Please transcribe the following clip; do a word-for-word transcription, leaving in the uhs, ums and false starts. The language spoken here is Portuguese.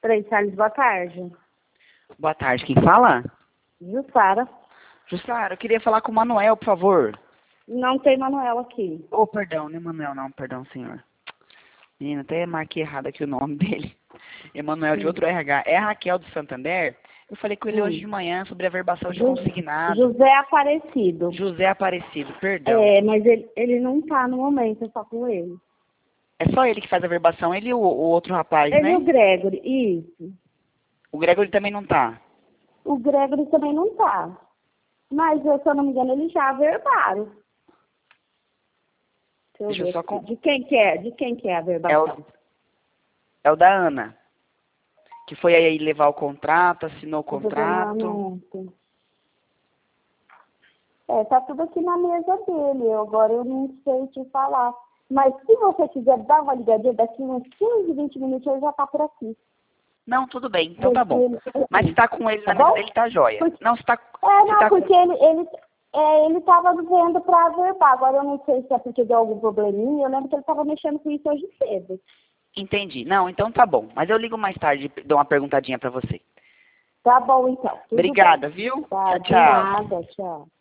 Frei Salles, boa tarde. Boa tarde, quem fala? Jussara. Jussara, eu queria falar com o Manuel, por favor. Não tem Manuel aqui. Oh, perdão, não é Manuel não, perdão, senhor. Menina, até marquei errado aqui o nome dele. Emanuel de outro R H. É a Raquel do Santander? Eu falei com ele Hum. hoje de manhã sobre a verbação de Ju- consignado. José Aparecido. José Aparecido, perdão. É, mas ele, ele não tá no momento, é só com ele. É só ele que faz a verbação, ele e o, o outro rapaz, Ele e né? o Gregory, isso. O Gregory também não tá. O Gregory também não tá. Mas, se eu não me engano, eles já verbaram. Deixa eu Deixa eu ver só aqui. com- De quem que é? De quem que é a É verbação? o, é o da Ana. Que foi aí levar o contrato, assinou o Eu tô vendo lá contrato. no- É, tá tudo aqui na mesa dele. Eu, agora eu não sei te falar. Mas se você quiser dar uma ligadinha, daqui uns quinze, vinte minutos ele já tá por aqui. Não, tudo bem, então tá bom. Ele- Mas se tá com ele Tá na mesa bom? dele, tá jóia. Porque- Não, se tá, É, se não, tá com... porque ele, ele, é, ele tava vendo pra verbar. Agora eu não sei se é porque deu algum probleminha. Eu lembro que ele tava mexendo com isso hoje cedo. Entendi. Não, então tá bom. Mas eu ligo mais tarde e dou uma perguntadinha pra você. Tá bom, então. Tudo Obrigada, bem. viu? Tá, Tchau, de tchau. nada, tchau.